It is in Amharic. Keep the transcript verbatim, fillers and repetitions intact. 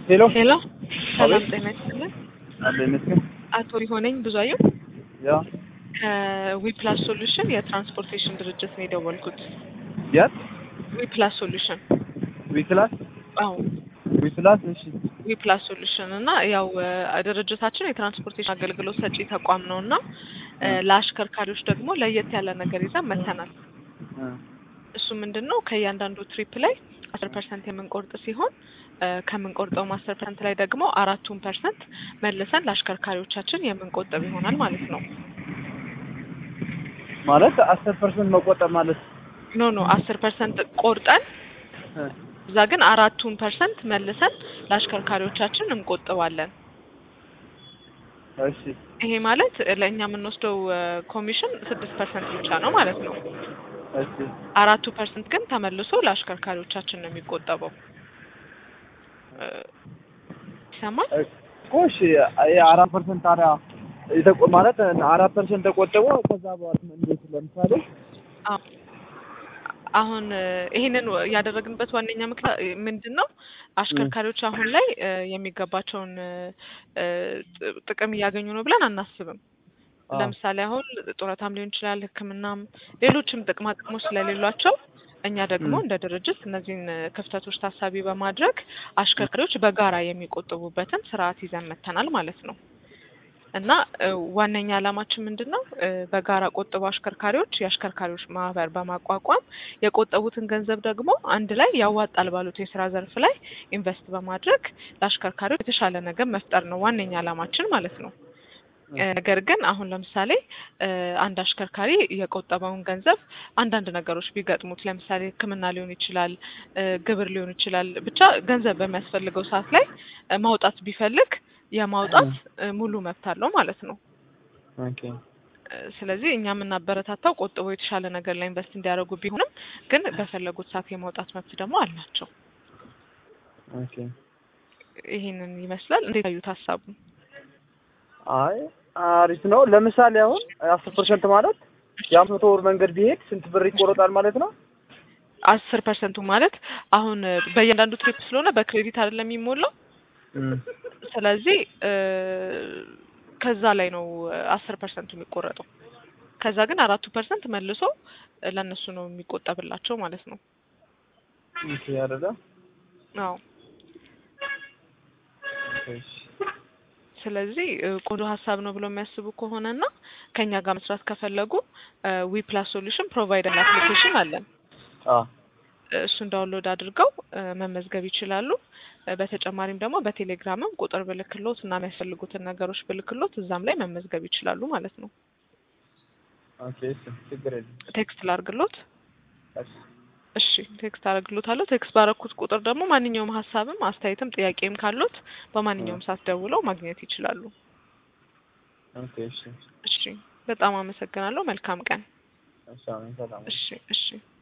ሄሎ ሄሎ ሰላም ጤና ይስጥልኝ። አለ ይመስገን። አቶ ሊሆነኝ ብዙአየሁ ያ ከዊፕላስ ሶሉሽን የትራንስፖርቴሽን ድርጅት ነው የደወልኩት። ያት ዊፕላስ ሶሉሽን ዊክላስ አዎ ዊክላስ እሺ ዊፕላስ ሶሉሽን እና ያው ድርጅታችን የትራንስፖርቴሽን አገልግሎት ሰጪ ተቋም ነውና ለአሽከርካሪዎች ደግሞ ለየት ያለ ነገር ይዘን መተናል። እሱ ምንድነው ከእያንዳንዱ ትሪፕ ላይ አስር ፐርሰንት የምንቆርጥ ሲሆን ከምንቆርጠው አስር ፐርሰንት ላይ ደግሞ አራቱን ፐርሰንት መልሰን ለአሽከርካሪዎቻችን የምንቆጥብ ይሆናል ማለት ነው። ማለት አስር ፐርሰንት መቆጠብ ማለት ኖ ኖ አስር ፐርሰንት ቆርጠን እዛ ግን አራቱን ፐርሰንት መልሰን ለአሽከርካሪዎቻችን እንቆጥባለን። እሺ ይሄ ማለት ለኛ የምንወስደው ኮሚሽን ስድስት ፐርሰንት ብቻ ነው ማለት ነው። እሺ አራቱ ፐርሰንት ግን ተመልሶ ለአሽከርካሪዎቻችን ነው የሚቆጠበው። ይሰማል? እሺ የአራት ፐርሰንት ታዲያ የተቆ ማለት አራት ፐርሰንት ተቆጥቦ ከዛ በኋላ እንዴት ለምሳሌ አሁን ይሄንን ያደረግንበት ዋነኛ ምክንያት ምንድነው? አሽከርካሪዎች አሁን ላይ የሚገባቸውን ጥቅም እያገኙ ነው ብለን አናስብም። ለምሳሌ አሁን ጡረታም ሊሆን ይችላል፣ ሕክምናም ሌሎችም ጥቅማ ጥቅሞች ስለሌሏቸው እኛ ደግሞ እንደ ድርጅት እነዚህን ክፍተቶች ታሳቢ በማድረግ አሽከርካሪዎች በጋራ የሚቆጥቡበትን ስርዓት ይዘን መተናል ማለት ነው። እና ዋነኛ ዓላማችን ምንድነው? በጋራ ቆጥበው አሽከርካሪዎች የአሽከርካሪዎች ማህበር በማቋቋም የቆጠቡትን ገንዘብ ደግሞ አንድ ላይ ያዋጣል ባሉት የስራ ዘርፍ ላይ ኢንቨስት በማድረግ ለአሽከርካሪዎች የተሻለ ነገር መፍጠር ነው ዋነኛ ዓላማችን ማለት ነው። ነገር ግን አሁን ለምሳሌ አንድ አሽከርካሪ የቆጠበውን ገንዘብ አንዳንድ ነገሮች ቢገጥሙት ለምሳሌ ሕክምና ሊሆን ይችላል፣ ግብር ሊሆን ይችላል፣ ብቻ ገንዘብ በሚያስፈልገው ሰዓት ላይ ማውጣት ቢፈልግ የማውጣት ሙሉ መብት አለው ማለት ነው። ኦኬ ስለዚህ እኛ የምናበረታታው ቆጥቦ የተሻለ ነገር ላይ ኢንቨስት እንዲያደርጉ ቢሆንም ግን በፈለጉት ሰዓት የማውጣት መብት ደግሞ አላቸው። ኦኬ ይሄንን ይመስላል። እንዴት አዩት ሀሳቡን? አይ አሪፍ ነው። ለምሳሌ አሁን አስር ፐርሰንት ማለት የአምስት መቶ ብር መንገድ ቢሄድ ስንት ብር ይቆረጣል ማለት ነው? አስር ፐርሰንቱ ማለት አሁን በእያንዳንዱ ትሪፕ ስለሆነ በክሬዲት አይደለም የሚሞላው። ስለዚህ ከዛ ላይ ነው አስር ፐርሰንቱ የሚቆረጠው። ከዛ ግን አራቱ ፐርሰንት መልሶ ለነሱ ነው የሚቆጠብላቸው ማለት ነው። እሺ ያረዳ አዎ እሺ ስለዚህ ቆንጆ ሀሳብ ነው ብሎ የሚያስቡ ከሆነና ከኛ ጋር መስራት ከፈለጉ ዊፕላስ ሶሉሽን ፕሮቫይደር አፕሊኬሽን አለን። አዎ እሱን ዳውንሎድ አድርገው መመዝገብ ይችላሉ። በተጨማሪም ደግሞ በቴሌግራምም ቁጥር ብልክሎት እና የሚያስፈልጉትን ነገሮች ብልክሎት እዛም ላይ መመዝገብ ይችላሉ ማለት ነው። ኦኬ እሺ ችግር የለም። ቴክስት ላድርግሎት? እሺ እሺ ቴክስት አድርግሎታለሁ። ቴክስት ባረኩት ቁጥር ደግሞ ማንኛውም ሀሳብም አስተያየትም ጥያቄም ካሉት በማንኛውም ሰዓት ደውለው ማግኘት ይችላሉ። ኦኬ እሺ እሺ በጣም አመሰግናለሁ። መልካም ቀን። እሺ አሜን። ሰላም እሺ እሺ